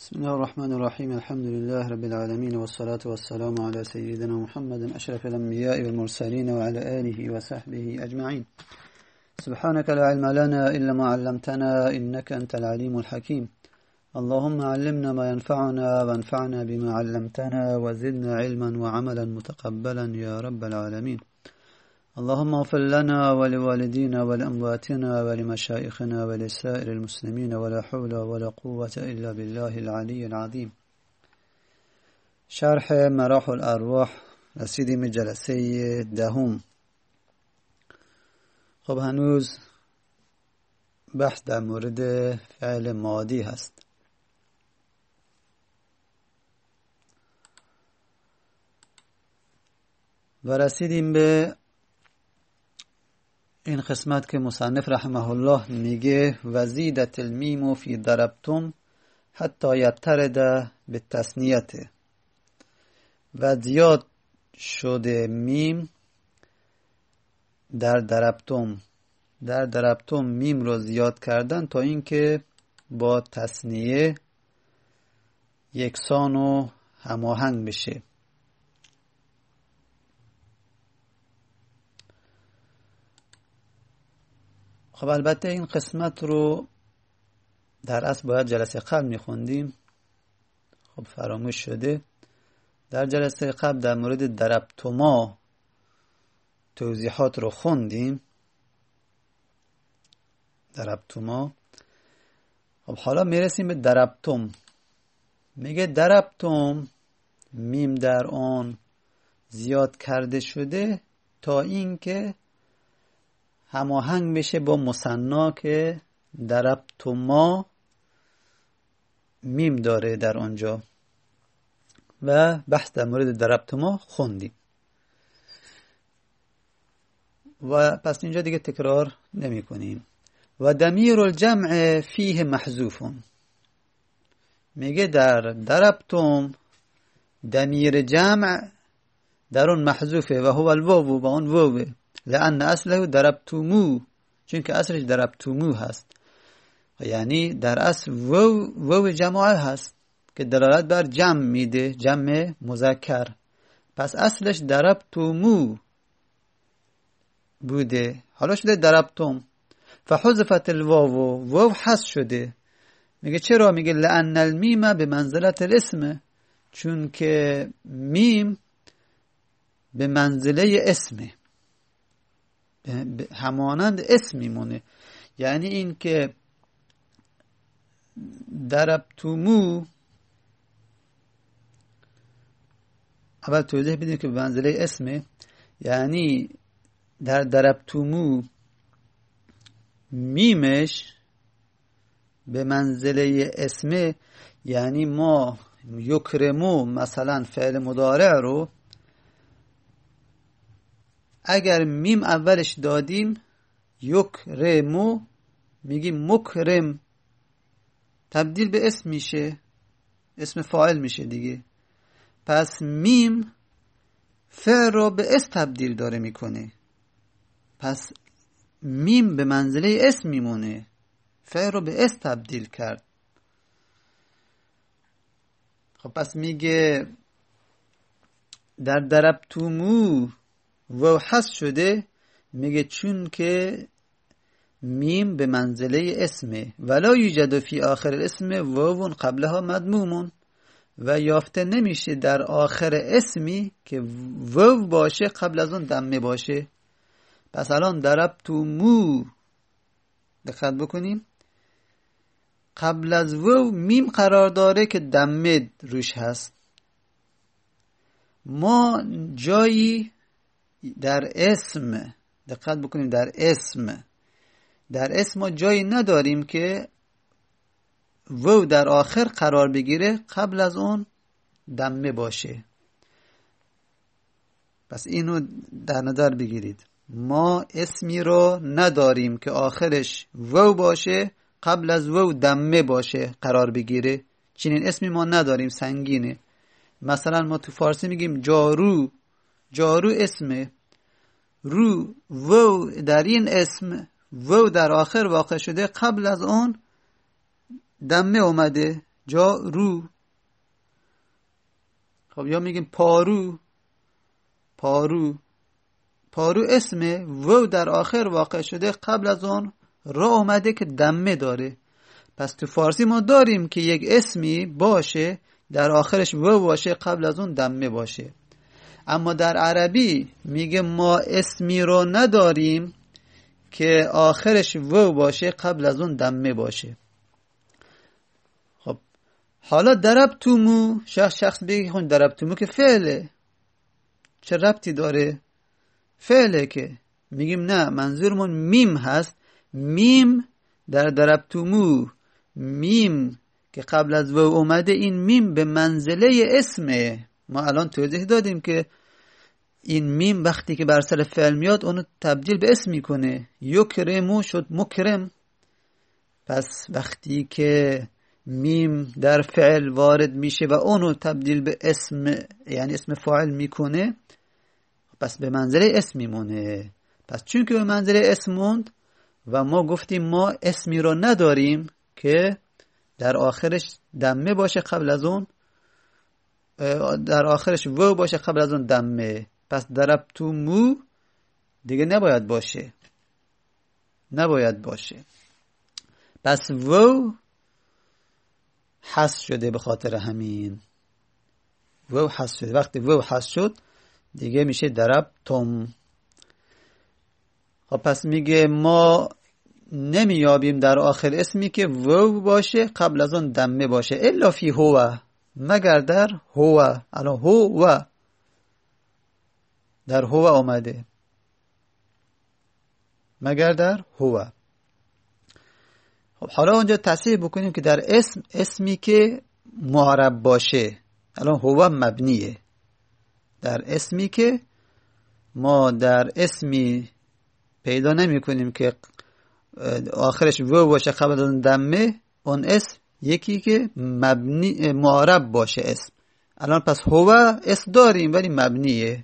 بسم الله الرحمن الرحيم الحمد لله رب العالمين والصلاة والسلام على سيدنا محمد أشرف الأنبياء والمرسلين وعلى آله وصحبه أجمعين. سبحانك لا علم لنا إلا ما علمتنا إنك أنت العليم الحكيم. اللهم علمنا ما ينفعنا وانفعنا بما علمتنا وزدنا علما وعملا متقبلا يا رب العالمين. اللهم اغفر لنا ولوالدينا ولأمواتنا ولمشايخنا ولسائر المسلمين ولا حول ولا قوة إلا بالله العلي العظيم. شرح مراح الأرواح رسیدیم جلسه دهم. خب هنوز بحث در مورد فعل ماضی هست. و رسیدیم به این قسمت که مصنف رحمه الله میگه وزیدت المیم فی ضربتم حتی یطرد به تثنیت، و زیاد شده میم در ضربتم میم رو زیاد کردن تا اینکه با تثنیه یکسان و هماهنگ بشه. خب البته این قسمت رو در اصل باید جلسه قبل میخوندیم، خب فراموش شده. در جلسه قبل در مورد ضربتما توضیحات رو خوندیم. ضربتما. خب حالا میرسیم به ضربتم. میگه ضربتم میم در آن زیاد کرده شده تا اینکه هماهنگ بشه با مثنا که ضربتما میم داره در آنجا، و بحث در مورد ضربتما خوندیم و پس اینجا دیگه تکرار نمی کنیم. و ضمیر الجمع فیه محذوف. میگه در ضربتم ضمیر جمع در اون محذوفه و هو الواو، و اون واوه، لأن اصله ضربتمو، چون که اصلش ضربتمو هست، یعنی در اصل واو جماعه هست که دلالت بر جمع میده، جمع مذکر. پس اصلش ضربتمو بوده، حالا شده ضربتم. فحذفت الواو، واو حذف شده. میگه چرا؟ میگه لأن المیم به منزلت الاسم، چون که میم به منزله اسمه، همانند اسم میمونه. یعنی این که ضربتمو، اول توضیح بدیم که به منزله اسمه، یعنی در ضربتمو میمش به منزله اسمه. یعنی ما یکرمو مثلا فعل مضارع رو اگر میم اولش دادیم یکرمو، میگیم مکرم، تبدیل به اسم میشه، اسم فاعل میشه دیگه. پس میم فعل رو به اسم تبدیل داره میکنه، پس میم به منزله اسم میمونه، فعل رو به اسم تبدیل کرد. خب پس میگه در ضربتمو واو حذف شده، میگه چون که میم به منزله اسمه. ولا یوجد فی آخر الاسم واو قبلها مضموم، و یافته نمیشه در آخر اسمی که واو باشه قبل از اون دمه باشه. پس الان ضربتمو، دقت بکنیم، قبل از واو میم قرار داره که دمه روش هست. ما جایی در اسم، دقت بکنیم، در اسم ما جایی نداریم که واو در آخر قرار بگیره قبل از اون دمه باشه. پس اینو در نظر بگیرید، ما اسمی رو نداریم که آخرش واو باشه قبل از واو دمه باشه قرار بگیره. چنین اسمی ما نداریم، سنگینه. مثلا ما تو فارسی میگیم جارو، جارو اسمه، رو واو در این اسم واو در آخر واقع شده، قبل از اون دمه اومده، جارو. خب یا میگیم پارو. پارو اسمه، و در آخر واقع شده، قبل از اون را اومده که دمه داره. پس تو فارسی ما داریم که یک اسمی باشه در آخرش و باشه، قبل از اون دمه باشه. اما در عربی میگه ما اسمی رو نداریم که آخرش و باشه، قبل از اون دمه باشه. خب حالا ضربتمو، شخص بگه خون ضربتمو که فعله، چه ربطی داره؟ فعله که. میگیم نه، منظورمون میم هست. میم در ضربتمو، میم که قبل از و اومده، این میم به منزله اسمه. ما الان توضیح دادیم که این میم وقتی که بر سر فعل میاد اونو تبدیل به اسم میکنه. یکرمو شد مکرم. پس وقتی که میم در فعل وارد میشه و اونو تبدیل به اسم، یعنی اسم فاعل میکنه، پس به منزله اسم میمونه. پس چون که به منزله اسم موند و ما گفتیم ما اسمی رو نداریم که در آخرش دمه باشه، قبل از اون در آخرش و باشه، قبل از اون دمه. پس ضربتمو دیگه نباید باشه، نباید باشه. پس و حذف شده. به خاطر همین و حذف شده. وقتی و حذف شد دیگه میشه ضربتم. خب پس میگه ما نمیابیم در آخر اسمی که و باشه، قبل از اون دمه باشه، الا فی هو، مگر در هو. الان هو در هو آمده، مگر در هو. خب حالا اونجا تصحیح بکنیم که در اسمی که معرب باشه، الان هو مبنیه. در اسمی که ما در اسمی پیدا نمی کنیم که آخرش و باشه، قبل از اون دمه، اون اسم یکی که مبنی معرب باشه اسم. الان پس هو اسم داریم ولی مبنیه.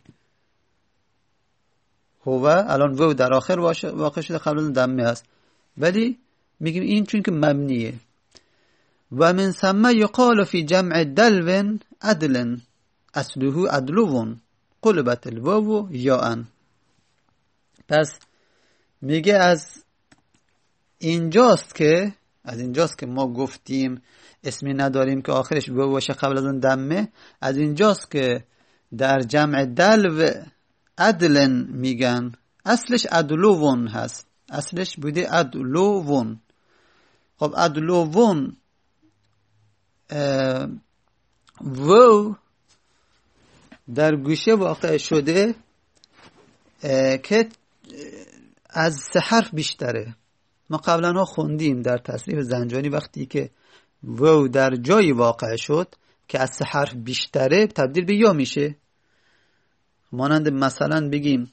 هو الان و در آخر واقع شده، قبل از اون دمه هست، ولی میگیم این چون که مبنیه. و من ثم یقال فی جمع دلو عدل اصله عدلون قلبت الواو یاء. پس میگه از اینجاست که ما گفتیم اسمی نداریم که آخرش و باشه، قبل از اون دمه. از اینجاست که در جمع دلو عدلن میگن، اصلش عدلون هست، اصلش بوده عدلون. خب عدلون و در گوشه واقع شده که از 3 حرف بیشتره. ما قبلا خوندیم در تصریف زنجانی وقتی که و در جایی واقع شد که از 3 حرف بیشتره، تبدیل به یا میشه. مانند مثلا بگیم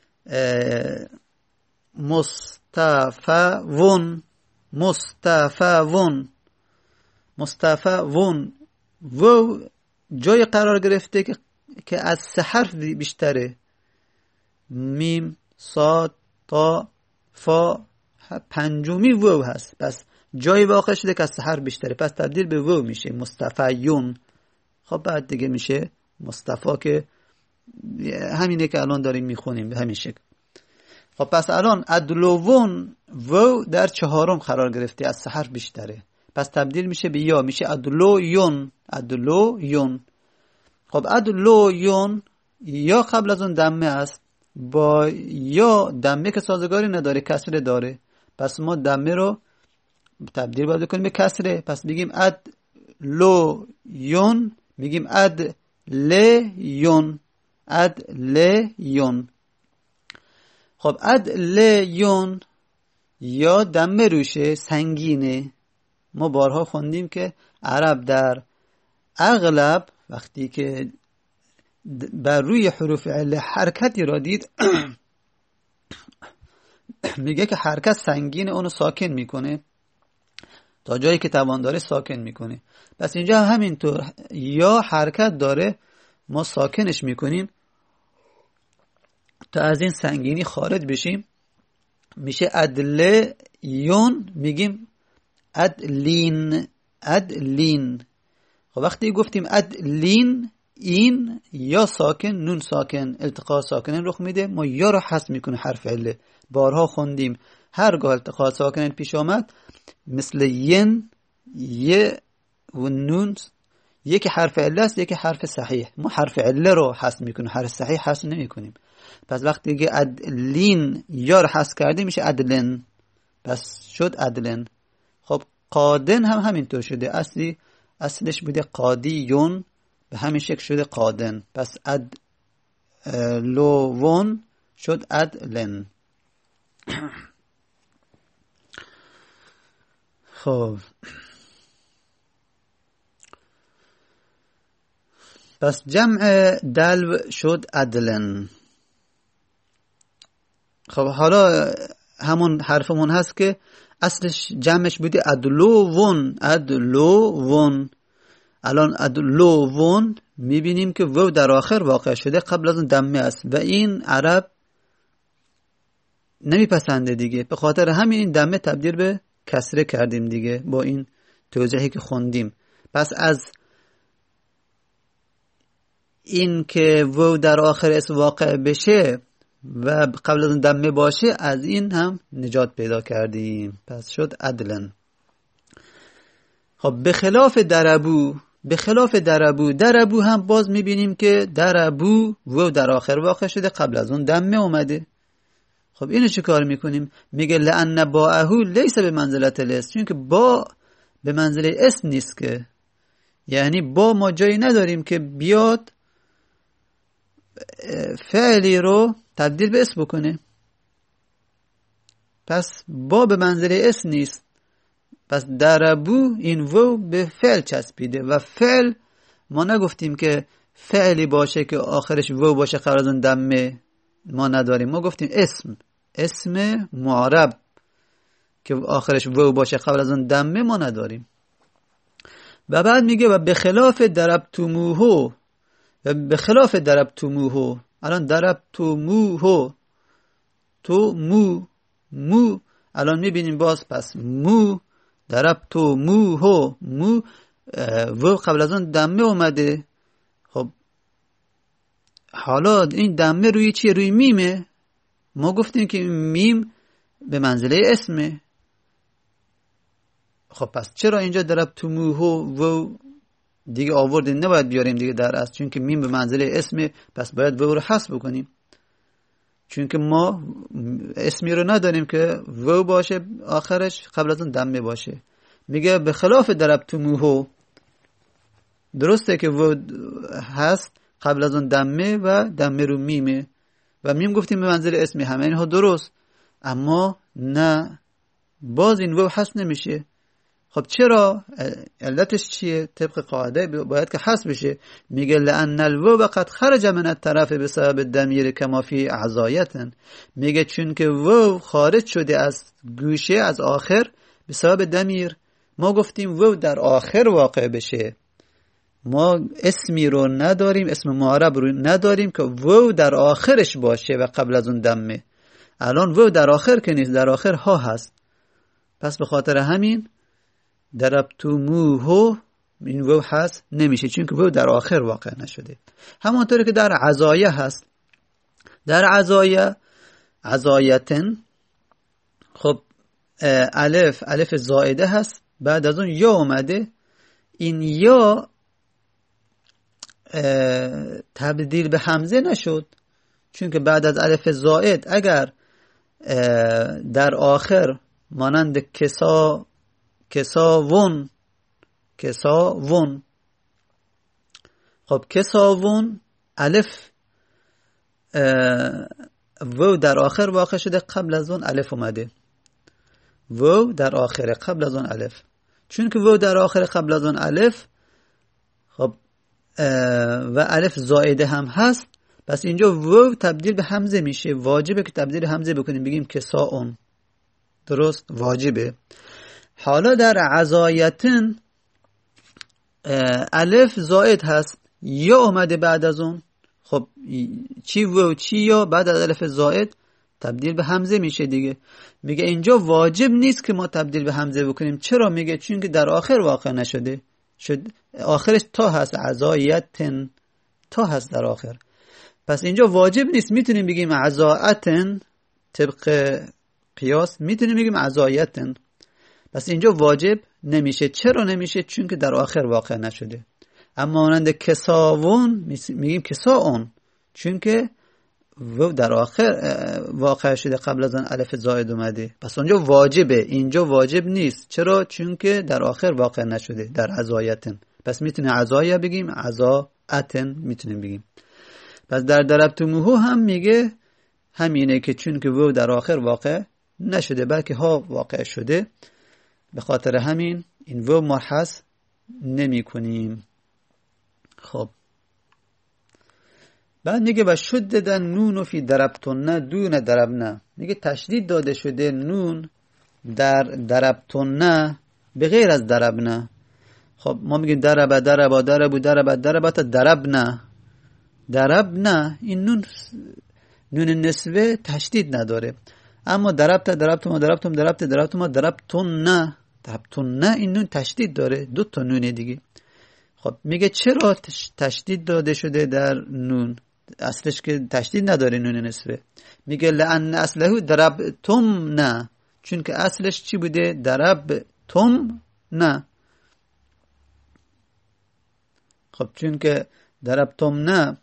مصطفون، مصطفون، مصطفون، و جای قرار گرفته که از 3 حرف بیشتره. میم، صاد، تا، فا، 5می و هست. پس جای واقع شده که از 3 حرف بیشتره، پس تبدیل به و میشه مصطفیون. خب بعد دیگه میشه مصطفی که همینه که الان داریم میخونیم به همین شکل. خب پس الان عدلون و در 4م قرار گرفته، از 3 حرف بیشتره، پس تبدیل میشه به یا، میشه عدلویون. عدلویون. خب عدلویون یا قبل از اون دمه است، با یا دمه که سازگاری نداره، کسره داره. پس ما دمه رو تبدیل باید کنیم به کسره. پس بگیم عدلویون، میگیم عدلیون، عدلیون. خب عدلیون یا دمه روشه، سنگینه. ما بارها خوندیم که عرب در اغلب وقتی که بر روی حروف عله حرکتی را دید میگه که حرکت سنگینه، اونو ساکن میکنه، تا جایی که توان داره ساکن میکنه. پس اینجا همینطور یا حرکت داره، ما ساکنش میکنیم تا از این سنگینی خارج بشیم. میشه عدلیون، میگیم عدلین، ادلین. خب وقتی گفتیم ادلین، این یا ساکن نون ساکن التقاء ساکنین رخ میده، ما یا رو حذف میکنه حرف عله. بارها خوندیم هرگاه التقاء ساکنین پیش آمد مثل ین، ی و نون، یکی حرف عله است یکی حرف صحیح، ما حرف عله رو حذف میکنیم، حرف صحیح حذف نمیکنیم. پس وقتی که ادلین یا رو حذف کردیم میشه ادلن، پس شد ادلن. خب قادن هم همینطور شده، اصلش بوده قادیون، به همین شکل شده قادن، پس لوون شد ادلن. خب پس جمع دلو شد ادلن. خب حالا همون حرفمون هست که اصلش جمعش بوده ادلوون، ادلوون. الان ادلوون میبینیم که وو در آخر واقع شده، قبل از اون دمه است و این عرب نمیپسنده دیگه، به خاطر همین این دمه تبدیل به کسره کردیم دیگه با این توضیحی که خوندیم. پس از این که وو در آخر اسم واقع بشه و قبل از اون دمه باشه، از این هم نجات پیدا کردیم، پس شد عدلن. خب بخلاف دربو، بخلاف دربو، دربو هم باز میبینیم که دربو وو در آخر واقع شده، قبل از اون دمه اومده. خب اینو چه کار میکنیم؟ میگه لأن باءهو لیس به منزلت الاسم، چون که با به منزله اسم نیست که، یعنی با ما جایی نداریم که بیاد فعلی رو تبدیل به اسم بکنه، پس با به منزله اسم نیست. پس دربو این وو به فعل چسبیده و فعل ما نگفتیم که فعلی باشه که آخرش وو باشه قبل از اون دمه، ما نداریم. ما گفتیم اسم معرب که آخرش وو باشه قبل از اون دمه ما نداریم. و بعد میگه و بخلاف دربتموهو، و بخلاف دربتموهو، الان دربتموهو تو مو الان میبینیم باز، پس مو دربتموهو مو وو قبل از اون دمه اومده. خب حالا این دمه روی چیه؟ روی میمه. ما گفتیم که میم به منزله اسمه. خب پس چرا اینجا دربتموهو و دیگه آوردیم؟ نباید بیاریم دیگه در اصل، چون که میم به منزله اسمه، پس باید وو رو حذف بکنیم، چون که ما اسمی رو نداریم که وو باشه آخرش قبل از اون دمه باشه. میگه به خلاف دربتموهو، درسته که وو هست قبل از اون دمه و دمه رو میمه و میم گفتیم به منزله اسمی، همه اینها درست، اما نه، باز این وو حذف نمیشه. خب چرا؟ علتش چیه؟ طبق قاعده باید که حذف بشه. میگه لأن الوو قد خرج من الطرف بسبب الضمیر كما في اعضایتن، میگه چون که وو خارج شده از گوشه، از آخر، بسبب ضمیر. ما گفتیم وو در آخر واقع بشه، ما اسمی رو نداریم، اسم معرب رو نداریم که وو در آخرش باشه و قبل از اون دمه. الان وو در آخر که نیست، در آخر ها هست، پس به خاطر همین دربتموهو این وو هست نمیشه، چون که وو در آخر واقع نشده. همانطوری که در عزایه هست، در عزایتن، خب الف زائده هست، بعد از اون یا اومده، این یا تبدیل به همزه نشد، چون که بعد از الف زائد اگر در آخر مانند کساون، خب کساون الف وو در آخر واقع شده، قبل از اون الف اومده، وو در آخر قبل از اون الف، چون که وو در آخر قبل از اون الف، خب و الف زائده هم هست، پس اینجا وو تبدیل به همزه میشه، واجبه که تبدیل همزه بکنیم، بگیم کساون، درست، واجبه. حالا در عزایتن الف زائد هست، یا اومده بعد از اون، خب چی وو چی یا بعد از الف زائد تبدیل به همزه میشه دیگه. میگه اینجا واجب نیست که ما تبدیل به همزه بکنیم. چرا؟ میگه چون که در آخر واقع نشده، آخرش تا هست، عزایتن تا هست در آخر. پس اینجا واجب نیست، میتونیم بگیم عزایتن، طبق قیاس میتونیم بگیم عزایتن. پس اینجا واجب نمیشه. چرا نمیشه؟ چون که در آخر واقع نشده. اما مانند کساون میگیم کساون، چون که و در آخر واقع شده، قبل از آن الف زائد اومده. پس اونجا واجبه، اینجا واجب نیست. چرا؟ چون که در آخر واقع نشده، در عزایتن. پس میتونه عزایه بگیم، عزایتن میتونیم بگیم. پس در ضربتموه هم میگه همینه که چون که و در آخر واقع نشده بلکه ها واقع شده، به خاطر همین این و مرحس نمی کنیم. خب بعد میگه و شددن نون فی ضربتن دون ضربنا. میگه تشدید داده شده نون در ضربتن به غیر از ضربنا. خب ما میگیم ضرب ضربا ضربو ضربت ضربت ضربنا. ضربنا این نون نسوه تشدید نداره. اما ضربت ضربتم ضربتم ضربت ضربتم ضربتن این نون تشدید داره، دو تا نونه دیگه. خب میگه چرا تشدید داده شده در نون؟ اصلش که تشدید نداره نون نسوه. میگه لأن اصله ضربتم نه، چون که اصلش چی بوده؟ ضربتم نه. خب چون که ضربتم نه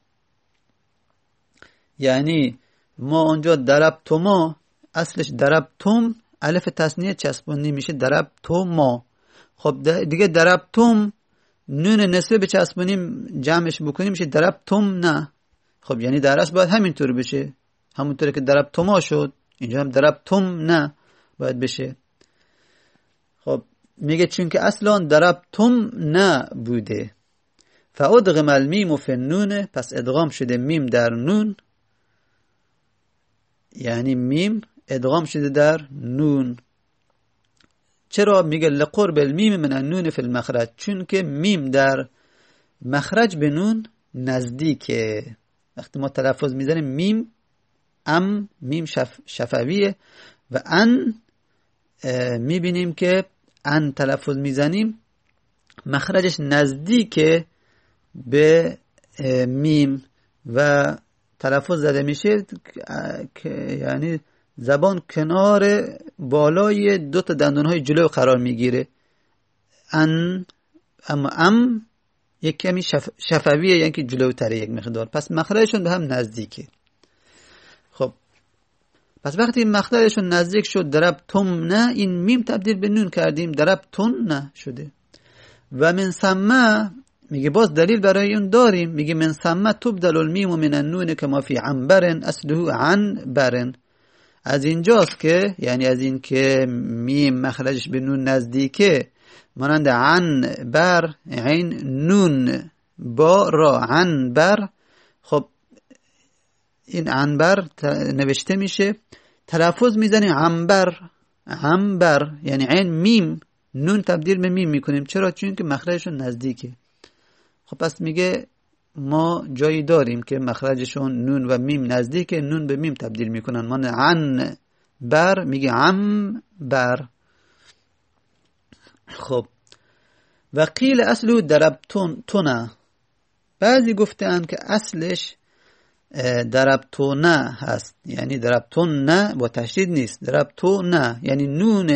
یعنی ما اونجا ضربتما، اصلش ضربتم، الف تثنیه چسبونی میشه ضربتما. خب دیگه ضربتم نون نسبه به چسبونیم جمعش بکنیم میشه ضربتم نه. خب یعنی درش باید همینطور بشه، همونطوری که ضربتما شد اینجا هم ضربتم نه باید بشه. خب میگه چون که اصلا ضربتم نه بوده. فادغم المیم فی النون، پس ادغام شده میم در نون، یعنی میم ادغام شده در نون. چرا؟ میگه لقرب المیم من النون فی المخرج، چون که میم در مخرج به نون نزدیکه. وقتی ما تلفظ میزنیم میم، میم شفویه و ان میبینیم که ان تلفظ میزنیم مخرجش نزدیکه به میم و تلفظ زده میشه، یعنی زبان کنار بالای دو تا دندانهای جلو قرار میگیره. اما یک کمی شفویه، یعنی که جلوتره یک مقدار، پس مخرجشون به هم نزدیکه. خب پس وقتی مخرجشون نزدیک شد ضربتم نه، این میم تبدیل به نون کردیم، ضربتن نه شده. و من ثم میگه باز دلیل برای اون داریم، میگه من ثم تبدل المیم من النون کما فی عنبر اصله عنبر. از اینجاست که یعنی از این که میم مخرجش به نون نزدیکه، مانند عنبر عین نون با را عنبر. خب این عنبر نوشته میشه، تلفظ میزنیم عنبر یعنی عین میم نون تبدیل به میم میکنیم. چرا؟ چون که مخرجشون نزدیکه. خب پس میگه ما جایی داریم که مخرجشون نون و میم نزدیکه، نون به میم تبدیل میکنن. من عنبر میگه عنبر. خب و قیل اصله ضربتن، بعضی گفتن که اصلش ضربتن هست، یعنی ضربتن با تشدید نیست، ضربتن یعنی نون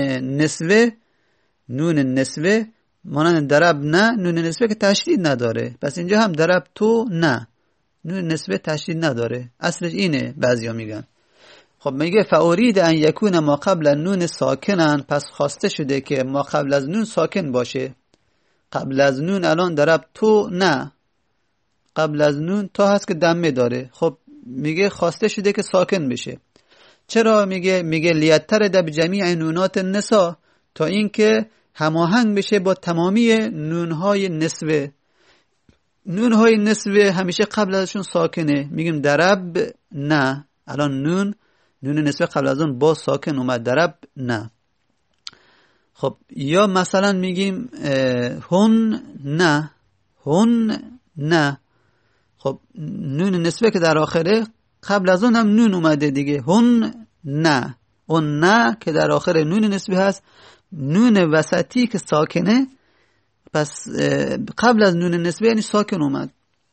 نسوه مانند ضربنا، نون نسوه که تشدید نداره، پس اینجا هم ضربتن نون نسوه تشدید نداره، اصلش اینه. بعضیا میگن خب میگه فاورید ان یکون ما قبل النون ساکنن، پس خواسته شده که ما قبل از نون ساکن باشه. قبل از نون الان ضربتن، قبل از نون تا هست که دمه داره. خب میگه خواسته شده که ساکن بشه. چرا؟ میگه لیترد بجمیع نونات النساء، تا اینکه هماهنگ بشه با تمامی نونهای نسوه. نونهای نسوه همیشه قبل ازشون ساکنه، میگیم درب نه. الان نون نسوه قبل از اون با ساکن اومد، درب نه. خب یا مثلا میگیم هن نه. خب نون نسوه که در آخره قبل از اون هم نون اومده دیگه، هن نه. اون نه که در آخر نون نسبی هست، نون وسطی که ساکنه، پس قبل از نون نسبی یعنی ساکن اومد.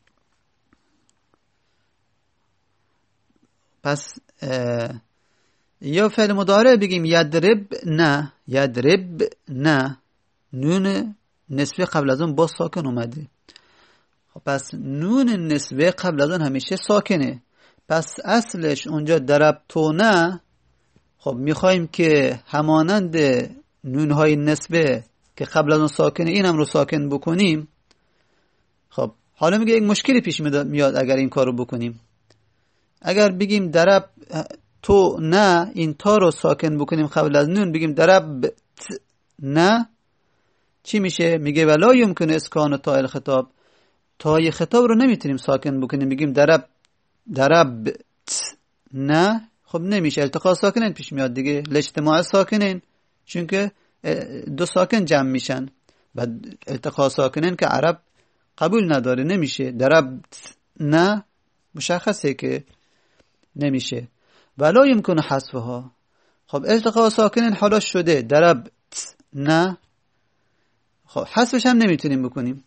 پس یا فعل مضارع بگیم یدرب نه، یدرب نه، نون نسبی قبل از اون با ساکن اومده. خب پس نون نسبی قبل از اون همیشه ساکنه، پس اصلش اونجا دربتونه. خب میخوایم که همانند نونهای نسبه که قبل از اون ساکنه این هم رو ساکن بکنیم. خب حالا میگه یک مشکلی پیش میاد اگر این کار رو بکنیم. اگر بگیم درب تو نه، این تا رو ساکن بکنیم قبل از نون، بگیم درب نه، چی میشه؟ میگه ولا یمکن اسکان تا الخطاب، تای خطاب رو نمیتونیم ساکن بکنیم، بگیم درب نه. خب نمیشه، التقاء ساکنین پیش میاد دیگه، الاجتماع ساکنین، چون که دو ساکن جمع میشن و التقاء ساکنین که عرب قبول نداره، نمیشه. درب نه مشخصه که نمیشه. ولا یمکن حذفها. خب التقاء ساکنین حالا شده درب نه، خب حذفش هم نمیتونیم بکنیم.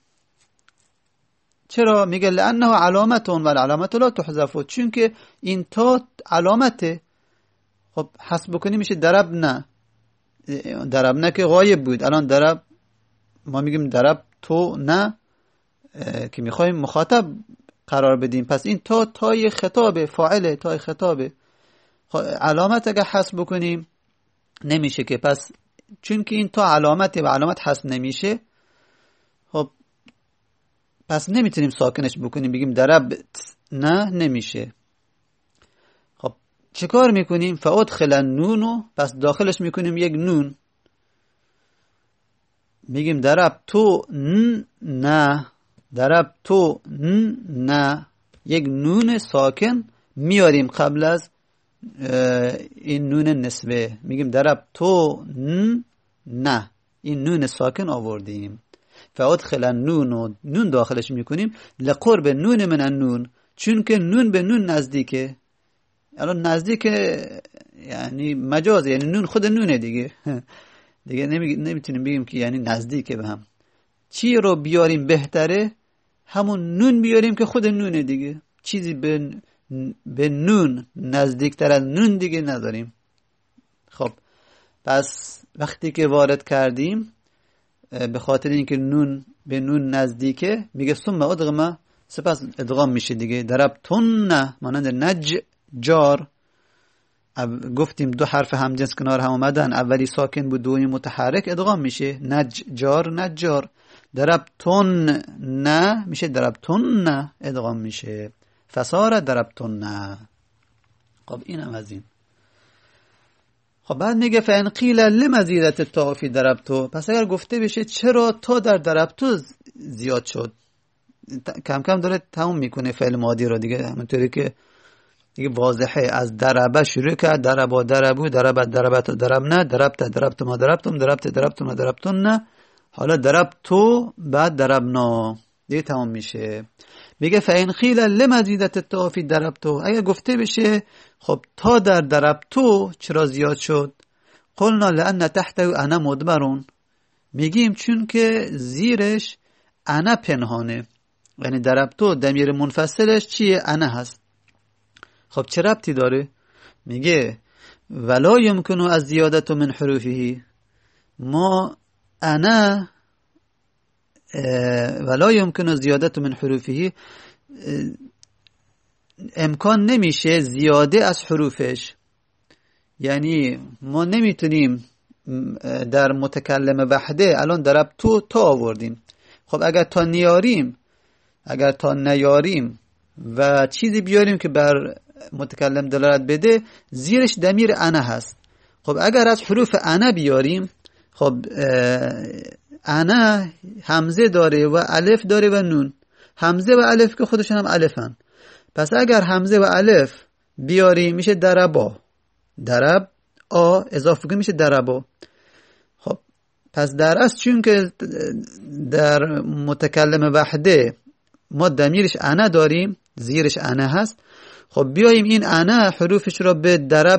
چرا؟ میگه لانه علامتون و العلامت لا تحذف، چون که این تا علامته. خب حذف بکنیم میشه درب نه. درب نه که غایب بود، الان درب ما میگیم درب تو نه که میخوایم مخاطب قرار بدیم، پس این تای خطابه، فاعله، تای خطابه. خب علامت اگه حذف بکنیم نمیشه که، پس چون که این تا علامته و علامت حذف نمیشه، خب پس نمیتونیم ساکنش بکنیم، بگیم درب نه، نمیشه. خب چه کار میکنیم؟ فادخل النونو، پس داخلش میکنیم یک نون، میگیم درب تو نه، درب تو نه، یک نون ساکن میاریم قبل از این نون نسبه، میگیم درب تو نه، این نون ساکن آوردیم. فادخل النون، نون داخلش میکنیم لقرب نون من النون، چون که نون به نون نزدیکه. الان نزدیکه یعنی مجازه، یعنی نون خود نونه دیگه دیگه نمیتونیم بگیم که یعنی نزدیکه به هم. چی رو بیاریم بهتره؟ همون نون بیاریم که خود نونه دیگه، چیزی به نون نزدیکتر از نون دیگه نداریم. خب پس وقتی که وارد کردیم به خاطر اینکه نون به نون نزدیکه، میگه ثم ادغم، سپس ادغام میشه دیگه. دربتون نه مانند نج جار، گفتیم دو حرف همجنس کنار هم اومدن، اولی ساکن بود دومی متحرک، ادغام میشه نج جار نجار. دربتون نه میشه دربتون نه، ادغام میشه فصار دربتون نه. خب این هم از این. خب بعد میگه فان قیل لمزیدت التا فی دربتو، پس اگر گفته بشه چرا تا در دربتو زیاد شد، کم کم داره تموم میکنه فعل ماضی رو دیگه، همونطوری که دیگه واضحه، از دربه شروع کرد، دربا دربو، دربت دربت دربنه، دربت دربتو ما دربتم، دربت دربتو ما دربتون نه، حالا دربتو بعد دربنا دیگه تمام میشه. میگه فان قیل لمزیدت التا فی دربتو، اگر گفته بشه خب تا در دربتو چرا زیاد شد؟ قلنا لان تحته انا مدبرون، میگیم چون که زیرش انا پنهانه، یعنی دربتو ضمیر منفصلش چیه؟ انا هست. خب چه ربطی داره؟ میگه ولا یمکن از زیادت من حروفه، ما انا ولا یمکن زیادت من حروفه، امکان نمیشه زیاده از حروفش، یعنی ما نمیتونیم در متکلم وحده الان درب تو تا آوردیم، خب اگر تا نیاریم و چیزی بیاریم که بر متکلم دلالت بده، زیرش ضمیر انا هست. خب اگر از حروف انا بیاریم، خب انا همزه داره و الف داره و نون، همزه و الف که خودشون هم الفن، پس اگر همزه و الف بیاریم میشه دربا، درب آ اضافه کنیم میشه دربا. خب پس در اصل چون که در متکلم وحده ما ضمیرش انا داریم، زیرش انا هست، خب بیاییم این انا حروفش رو به درب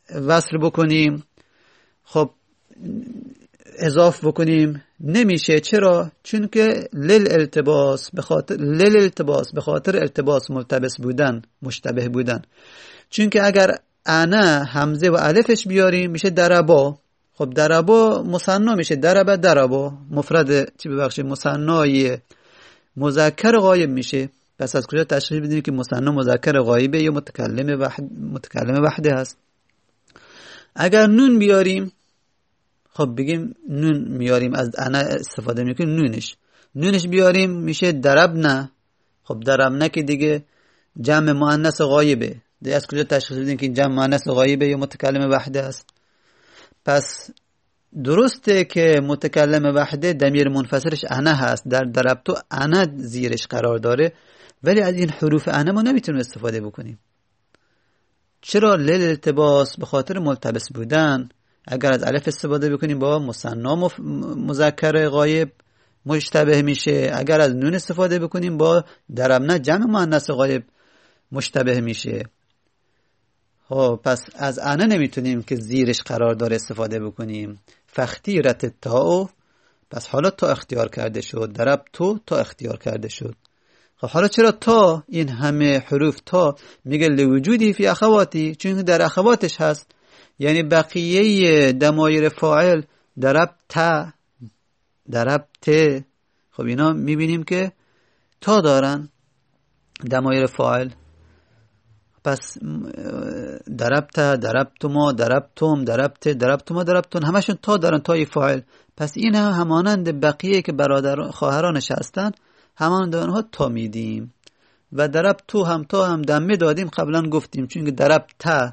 وصل بکنیم، خب اضاف بکنیم نمیشه. چرا؟ چون که التباس به خاطر التباس ملتبس بودن، مشتبه بودن. چون که اگر انا همزه و الفش بیاریم میشه دربا. خب دربا مثنا میشه، دربا مفرد مثنای مذکر غایب میشه. پس از کجا تشخیص بدیم که مثنا مذکر غایبه یا متکلم وحده هست؟ اگر نون بیاریم، خب بگیم نون میاریم، از انا استفاده میکنیم، نونش بیاریم میشه دربنا. خب دربنا که دیگه جمع مؤنث غایبه، دیگه از کجا تشخیص بدیم که جمع مؤنث غایبه یا متکلم وحده است؟ پس درسته که متکلم وحده ضمیر منفصلش انا هست، در دربتو انا زیرش قرار داره، ولی از این حروف انا ما نمیتونیم استفاده بکنیم. چرا؟ التباس، به خاطر ملتبس بودن. اگر از الف استفاده بکنیم با مثنا مذکر غایب مشتبه میشه، اگر از نون استفاده بکنیم با دربنا جمع مؤنث غایب مشتبه میشه. خب پس از انا نمیتونیم که زیرش قرار داره استفاده بکنیم. فاختیرت تاء، پس حالا تا اختیار کرده شد، درب تو تا اختیار کرده شد. خب حالا چرا تا؟ این همه حروف تا میگه لوجودی فی اخواتی، چون در اخواتش هست. یعنی بقیه دمایر فاعل دربت، دربت، خب اینا میبینیم که تا دارن دمایر فاعل. پس دربت، دربتما، دربتم، دربت، دربتما، دربتون، همشون تا دارن، تای فاعل. پس این همانند بقیه که برادر خواهرانش هستن، همانند آنها تا میدیم. و دربتو هم تا هم دمه دادیم، قبلا گفتیم، چون که دربت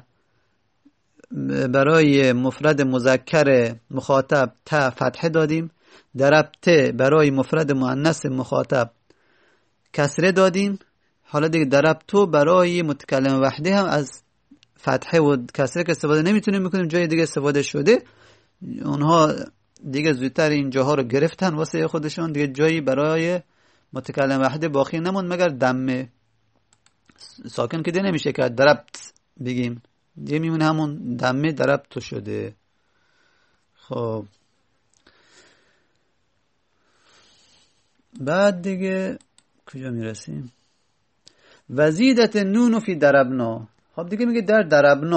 برای مفرد مذکر مخاطب تا فتحه دادیم، دربت برای مفرد مؤنث مخاطب کسره دادیم. حالا دیگه دربتو برای متکلم وحده هم از فتحه و کسره که استفاده نمیتونیم بکنیم، جای دیگه استفاده شده. اونها دیگه زودتر این جاها رو گرفتن واسه خودشون، دیگه جایی برای متکلم وحده باقی نموند مگر دمه ساکن که دیگه نمیشه که دربت بگیم، دیگه میمونه همون دمه دربتو شده. خب بعد دیگه کجا میرسیم؟ وزیدت نون فی دربنا. خب دیگه میگه در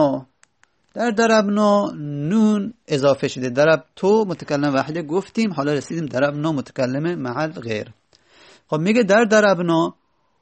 دربنا نون اضافه شده. درب تو متکلم وحده گفتیم، حالا رسیدیم دربنا متکلم مع غیر. خب میگه در دربنا،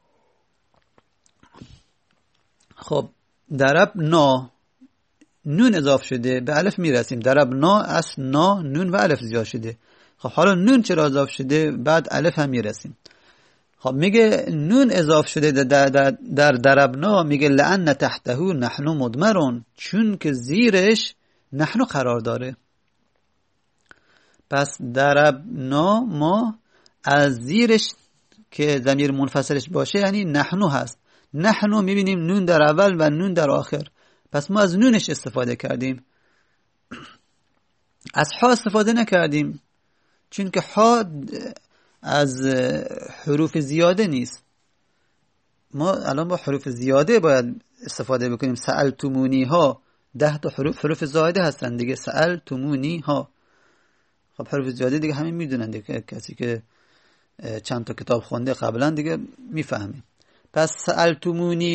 خب دربنا نون اضافه شده، به الف میرسیم. دربنا اصل نا نون و الف زیاد شده. خب حالا نون چرا اضافه شده؟ بعد الف هم میرسیم. خب میگه نون اضافه شده در دربنا، میگه لأن تحته نحن مدمرون، چون که زیرش نحن قرار داره. پس دربنا ما از زیرش که ضمیر منفصلش باشه یعنی نحن هست. نحن میبینیم نون در اول و نون در آخر، پس ما از نونش استفاده کردیم، از ها استفاده نکردیم، چون که ها از حروف زیاده نیست. ما الان با حروف زیاده باید استفاده بکنیم. سألتمونی ها 10 تا حروف زایده هستن دیگه، سألتمونی ها. خب حروف زیاده دیگه همین میدونن دیگه، کسی که چند تا کتاب خونده قبلا دیگه میفهمه. پس سألتمونی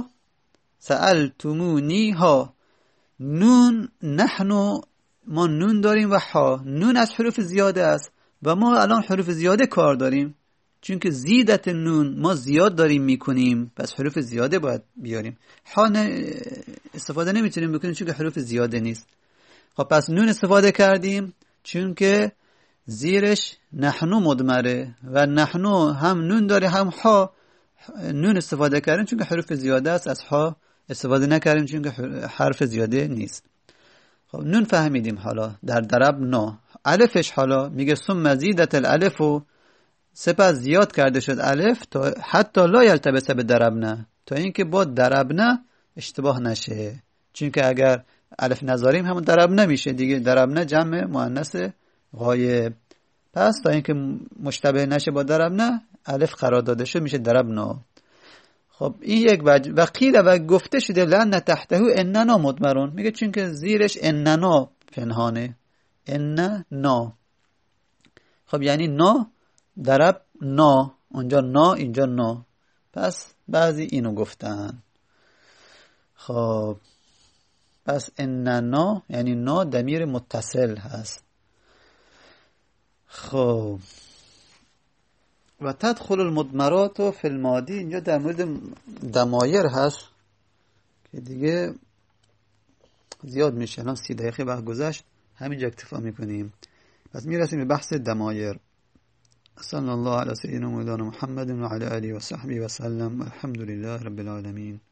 ها نون، نحن ما نون داریم و ها، نون از حروف زیاده است و ما الان حروف زیاده کار داریم، چون که زیدت نون ما زیاد داریم میکنیم، پس حروف زیاده باید بیاریم. ها استفاده نمیتونیم بکنیم چون که حروف زیاده نیست. خب پس نون استفاده کردیم چون که زیرش نحن مدمره و نحن هم نون داره هم ها. نون استفاده کردیم چون که حروف زیاده است، از ها استفاده نکردیم چون که حرف زیاده نیست. خب نون فهمیدیم. حالا در دربنا الفش، حالا میگه ثم زیدت الالف، سپس زیاد کرده شد الف تا حتی لا یلتبس به دربنا، تا اینکه با دربنا اشتباه نشه. چون که اگر الف نذاریم همون دربنا میشه دیگه، دربنا جمع مؤنث غایب. پس تا اینکه مشتبه نشه با دربنا الف قرار داده شد میشه دربنا. خب این یک وجه. و قیل و گفته شده لأن تحته اننا مضمرون، میگه چون که زیرش اننا پنهانه. اننا، خب یعنی نا درب نا، اونجا نا اینجا نا، پس بعضی اینو گفتن. خب پس اننا یعنی نا ضمیر متصل هست. خب و تدخل المضمرات فی الماضی، اینجا در مورد ضمایر هست که دیگه زیاد میشه، الان 30 دقیقه وقت گذشت، همینجا اکتفا میکنیم. پس میرسیم به بحث ضمایر. صلی الله علی سیدنا مولانا محمد و علی آله و صحبه و سلم. الحمد لله رب العالمین.